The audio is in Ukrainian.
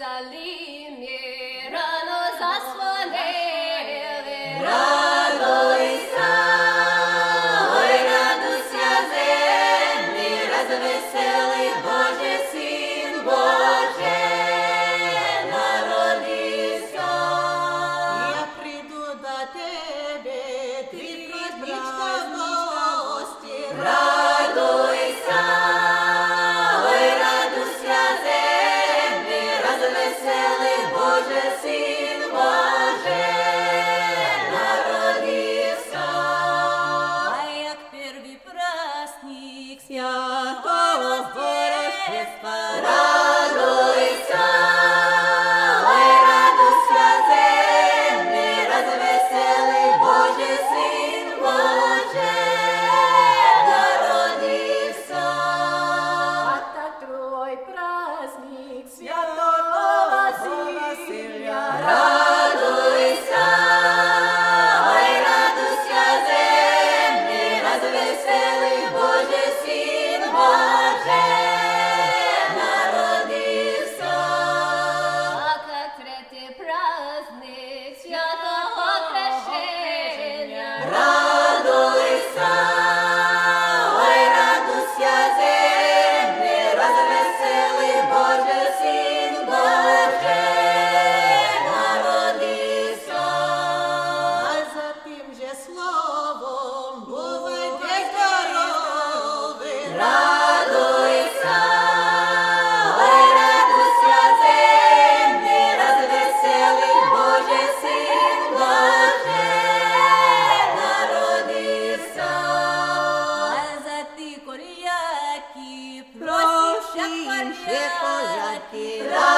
Єрусалимі рано зазвонили. Радуйся, ой, радуйся, землі, розвеселий Боже, Син Божий народився. Я прийду до тебе, ти праздничка в гості. Радуйся, ой, радуйся, землі, розвеселий Боже, Син Божий народився. А як первый праздник святого Рождества, Радуйся, ой, радуйся, землі, розвеселий Боже, Син Божий народився. А так твой праздник святого Василия. Радуйся, ой, радуйся, землі, розвеселий Боже, Син Божий народився. А как третий праздник святого крещения. Радуйся, ой, радуйся, землі, розвеселий Боже, Син Божий народився. а за тим же словом бувайте здорові. Радуйся, ой, радуйся, землі, розвеселий Боже, Син Божий народився. А за ти коряки, просіться коряки.